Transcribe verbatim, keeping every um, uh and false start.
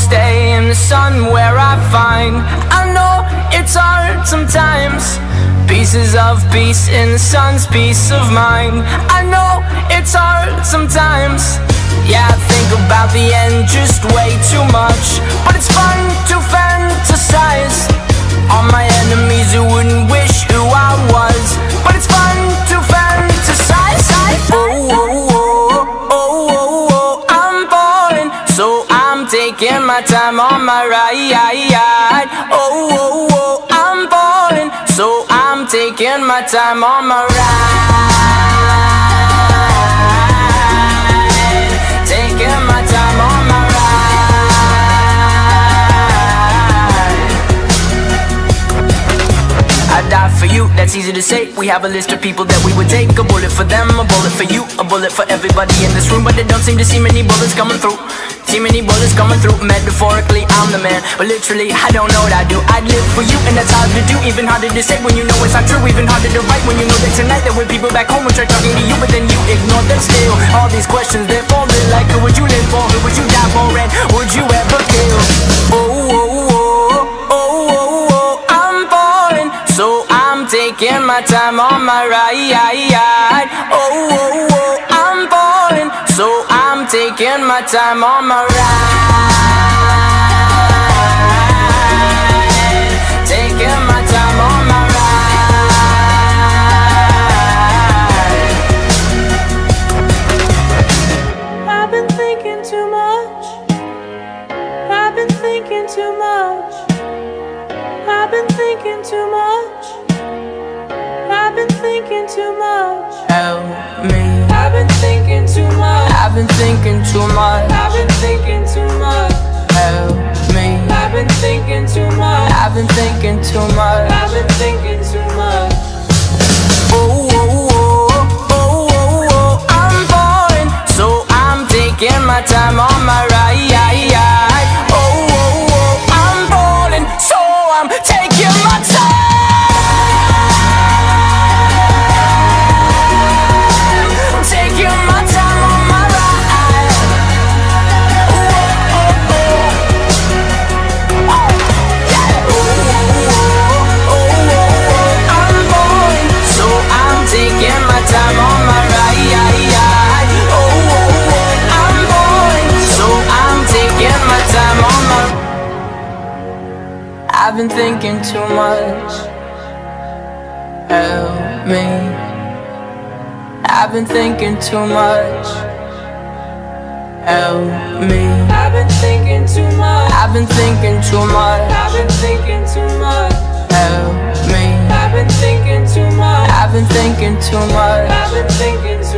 stay in the sun where I find. I know it's hard sometimes. Pieces of peace in the sun's peace of mind. I know it's hard sometimes. Yeah, I think about the end just way too much, but it's fun to fantasize on my enemies who wouldn't wish who I was. But it's fun to fantasize. Oh, oh, oh, oh, oh, oh, I'm falling, so I'm taking my time on my ride. Oh, oh, oh, I'm falling, so I'm taking my time on my ride. Taking my time on my ride. I die for you, that's easy to say. We have a list of people that we would take. A bullet for them, a bullet for you, a bullet for everybody in this room. But they don't seem to see many bullets coming through. See many bullets coming through. Metaphorically, I'm the man, but literally, I don't know what I do. I'd live for you, and that's hard to do. Even harder to say when you know it's not true. Even harder to write when you know that tonight there were people back home who tried talking to you, but then you ignore them still. All these questions, they're falling like, who would you live for? Who would you die for? And would you ever kill? Oh, oh, oh, oh, oh, oh, I'm falling, so I'm taking my time on my ride. Oh, oh, oh, I'm falling, so I'm taking my time on my ride. Taking my time on my ride. I've been thinking too much. I've been thinking too much. I've been thinking too much. I've been thinking too much. Help me. I've been thinking too much. I've been thinking too much. I've been thinking too much. Help me. I've been thinking too much. I've been thinking too much. I've been thinking too much. Oh, oh, oh, oh, oh, oh, I'm falling, so I'm taking my time on my ride. Oh, oh, oh, I'm falling, so I'm taking my time. I'm taking my time on my ride. Oh, oh, oh, oh, yeah. Oh, oh, oh, I'm falling, so I'm taking my time on my ride. Oh, oh, oh, I'm falling, so I'm taking my time on my. I've been thinking too much. Help me. I've been thinking too much. Help me. I've been thinking too much. I've been thinking too much. I've been thinking too much. Help me. I've been thinking too much. I've been thinking too much. I've been thinking too much.